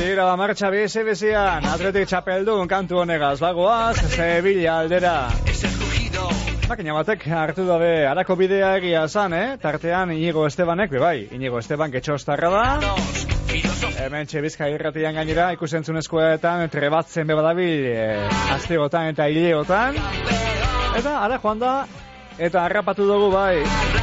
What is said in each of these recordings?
Tira la marcha bizi-bizian, Atletik txapeldun kantu honegaz, bagoaz, Sevilla aldera. Makina batek hartu dabe harako bidea egia zan, Tartean Inigo Estebanek, bai, Inigo Esteban getxostarra da. Hemen Bizkai irratian gainera, ikusentzunezkoetan, trebatzen bebadabil, astegotan eta hilegotan. Eta, ara joan da, eta harrapatu dugu bai.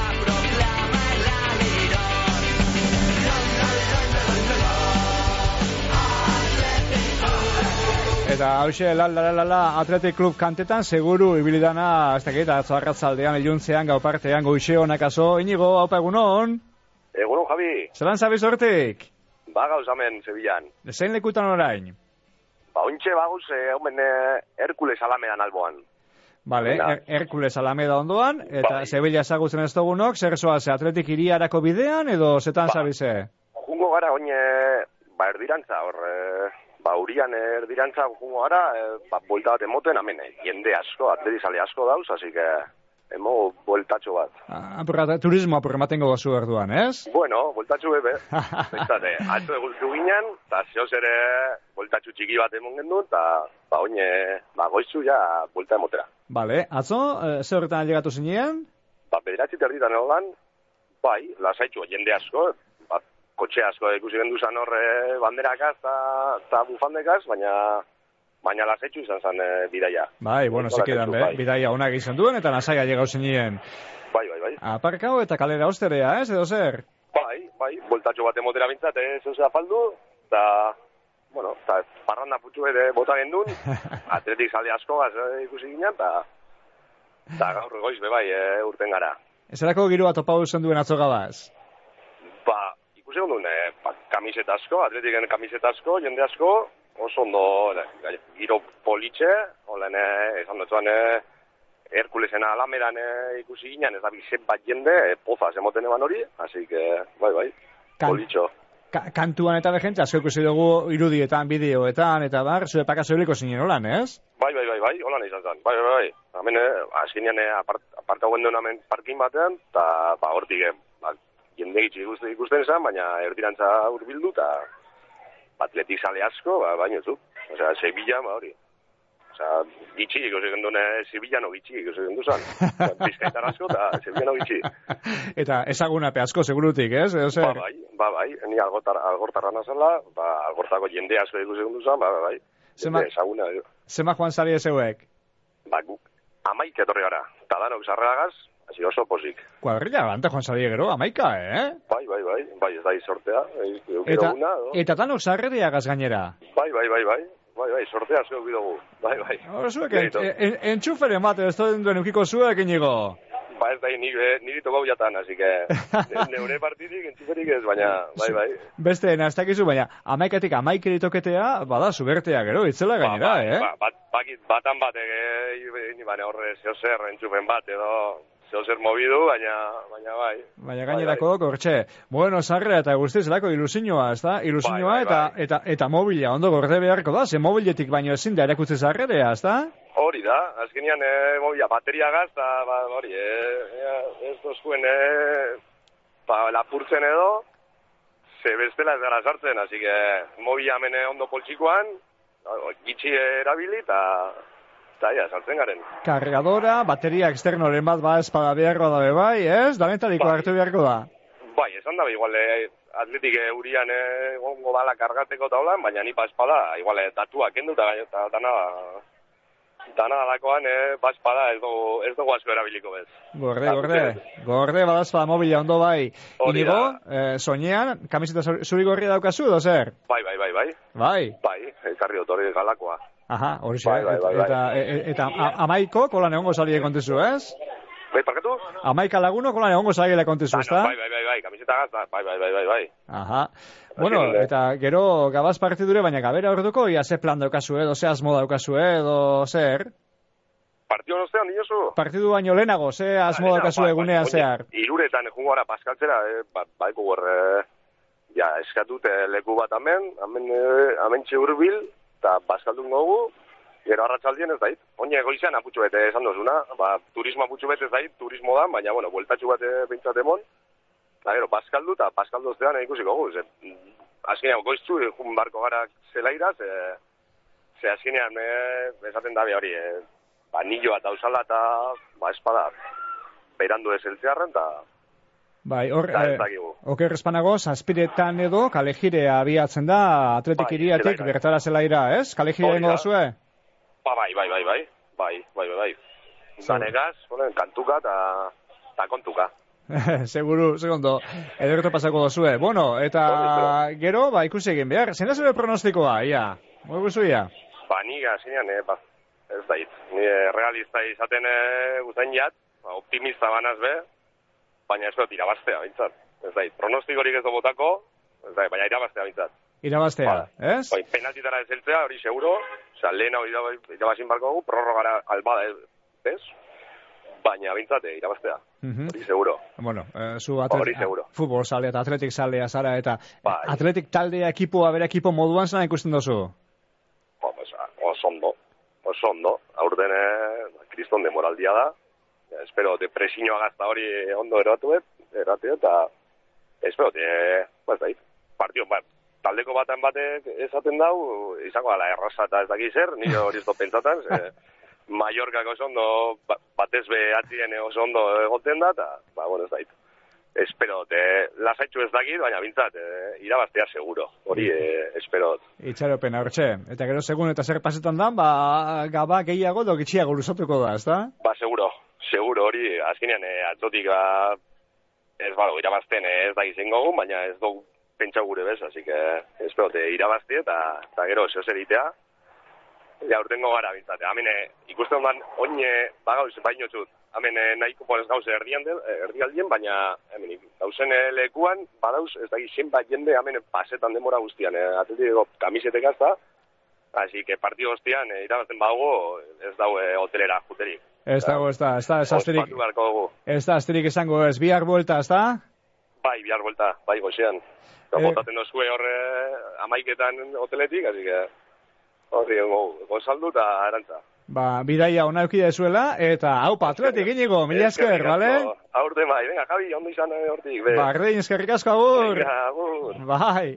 Eta hauxe, la, Athletic Club kantetan, seguru, ibilidana, ez dakit, atzo arratzaldean, iluntzean, gau partean, goixe honak azo. Inigo, haupa egunon? Egunon, Javi. Zelan zabiz hortik? Ba, gauz hemen, Sevillan. Zein lekutan orain? Ba, ointxe baguz, hemen Herkules Alamedan alboan. Bale, Herkules Alameda ondoan, eta bai. Sevilla ezagutzen ez dugunok, zer zoaz, Athletic iriarako bidean, edo zetan zabize? Jungo gara, oin, erdirantza, urian erdirantza jungo gara, buelta bat emoten, hemen, jende asko, atletizale asko dauz, así que... Emo, bueltatxo bat. Turismo apurrematengo gozu erduan, ez? Bueno, bueltatxo bebe. Bentsate, atzo egultu ginen, eta zehoz ere bueltatxo txiki bat emon gendun, eta oine, goizu ja, buelta emotera. Bale, atzo, ze horretan alegatu zinean? Bederatzi terditan egolan, bai, lasaitxo, jende asko, kotxe asko ikusi gendu zan horre banderakaz eta bufandekaz, baina lasaitxu izan zen bidaia. Bai, bueno, zekidan, bidaia onak izan duen, eta nasaia llegau zinien. Bai. Aparkau eta kalera osterea, ez, edo zer? Bai, bueltatxo bat emotera bintzat, zeuzea faldu, eta, bueno, eta parranda putxu ere bota gendun, Atletik zalde asko ikusi ginen, eta gaur goiz bebai urten gara. Ezerako girua topau zen duen atzo gabaz? Ba, ikusi gondun, kamiseta asko, Atletiken kamiseta asko, jende asko, oso ondo, giro politxe, olen, esan dutzuan, Herkulesen Alamedan ikusi ginen, ez da bizet bat jende, pozaz emoten eman hori, así que, bai, politxo. Kantuan eta behentza, asko ikusi dugu irudietan, bideoetan, eta bar, zure pakazo heliko zinen holan, ez? Bai, holan izan zen, bai. Hemen, azkenean, apartau genduen hemen parkin batean, eta, hortik, jende gitxi ikusten zen, baina erdirantza urbildu, eta Atletik sale asko, baino zu. Osea, Sevilla, hori. Osea, gitxi ikusi gendun, Sevilla no gitxi ikusi gendu zan. Bizkaitar asko, eta Sevilla no gitxi. Eta ezagunape asko, segurutik, ez? Bai. Ni algortarra nazela, algortako jende asko ikusi gendu zan, bai. Ezaguna. Zema joan zari ezeuek? Guk, amaik etorri gara. Eta danok sarreagaz, hasi oso pozik. Kuadrilla, bante joan zari gero, amaika, Bai, ez da izortea. Eta tanok sarreagaz gainera? Bai, sortea zuek bidugu. Bai. Zuek, entxuferen bat, ez duen eukiko zuek, Inigo? Ba, ez da, niri tokau jatan, así que, neure partidik, entxuferik ez, baina, bai. Beste, naztakizu, baina, amaikatik amaikeri toketea, bada, zubertea gero, itzela gainera, Batan bat, horre, zeozer, entxufen bat, edo... Zeozer mobidu, baina bai. Baina gainerako, kortxe. Bueno, sarrea eta guztiz, zelako ilusioa, ez da? Ilusioa eta mobila, ondo gorde beharko da, ze mobiletik baino ezin da erakutze sarrea, ez da? Hori da, azkenean mobila, bateria gaz, eta hori, ez dozkuen lapurtzen edo, ze bestela ez gara sartzen, hasi que mobila hemen ondo poltsikoan, gitxi erabili, eta saltzen garen. Kargadora, bateria externoren bat espada beharko da bai, ez? Danetariko hartu beharko da? Bai, esan dabe, igual, Atletik urian gongo bala kargateko taulan, baina nipa espada, igual, datuak kendu, eta dana dalakoan, espada ez dugu asko erabiliko bez. Gorde, bada espada mobila ondo bai. Inigo, soinean, kamiseta zuri gorria daukazu, edo zer? Bai, ekarri dut hori galakoa. Aha, hori xe. Eta amaiko kolan egongo salie kontezu, ez? Bai, parkatu? Amaika laguno kolan egongo salie kontezu, ez da? Bai, kamiseta gazta, bai. Aha. Bueno, eta gero gabaz partidure, baina gabera horretuko, ia ze plan daukazu, edo ze asmo daukazu, edo zer? Partidu nostean, dinosu? Partidu baino lehenago, ze asmo daukazu egunean zehar? Iruretan egun gara paskaltzera, baiko gorre, eskatut leku bat hemen txurbil, eta baskaldun gogu, gero arratsaldien ez dait. Oine goizean aputxo bete esan dozuna, turismo aputxo bete ez dait, turismo da, baina, bueltatxo bat bintzat emon, eta gero baskaldu, eta baskaldu ostean ikusiko gu, azkenean goiztu, jun barko gara zelaira, ze azkenean esaten dabe hori, nilo bat dauzala eta espada berandu ez eltzearren, eta bai, oker espanago, zazpiretan edo kalejire abiatzen da Atletik iriatik bertara zelaira, ez? Kalejire dengo zue? Bai. Danegaz, kantuka eta kontuka. Seguru, segondo, ederto pasako dozue. Bueno, eta gero, ikusi egin behar. Zena zure pronostikoa, ia? Mogu zuia? Niga, zinean, ez da hit. Ni realista izaten guzain jat, optimista banaz be, baina ez dut irabaztea, bintzat. Ez da hit, pronostikorik ez do botako, ez da hit, baina irabaztea, bintzat. Irabaztea, ez? Bai, penaltitara ez eltzea, hori seguro, lehen hau irabazin barko gu, prorrogara albada ez, baina bintzate, irabaztea. Hori seguro. Bueno, zu futbol salea eta atletik salea zara, eta atletik taldea ekipoa, bere ekipo moduan zena ikusten dozu? Oso ondo. Aurten, kriston demoraldia da. Espero, depresioa gazta hori ondo eratu, eta espero, partio, taldeko baten batek esaten dau, izango ala erraza eta ez daki zer, nire hori ez do pentsatan, Mallorcak oso ondo, batez behatzien oso ondo egoten da, eta, bueno, ez dait. Espero, lasaitxu ez dakit, baina bintzat, irabaztea seguro. Hori, espero. Itxaropen, hortxe. Eta gero segun eta zer pasetan da, gaba gehiago edo gitxiago luzatuko da, ez da? Seguro, hori, azkenean, atzotik, ez irabazten ez da izango gu, baina ez dugu pentsa gure bez, así que espero, irabazte eta gero zehoz editea. Ja, urtengo gara bintzate. Hemen ikusten ondan, oine bagauz bainotxut. Hemen nahiko ponez gauz erdialdien, baina hemen gauzen lekuan, badauz, ez daki zenbat jende hemen pasetan denbora guztian. Atletiko kamisetek azta, así que partido guztian irabazten bago, ez daue hotelera juterik. Ez da asterik izango ez, bihar buelta, ez da? Bai, bihar buelta, bai goxean. Botaten dozue horre amaiketan hoteletik, así que horri gozaldu eta erantza. Bidaia ona eukide zuela, eta haupa atletik inigo, mila esker, bale? Aurte bai, venga, Javi, ondo izan hortik. Erdein eskerrik asko, agur. Venga, agur. Bai.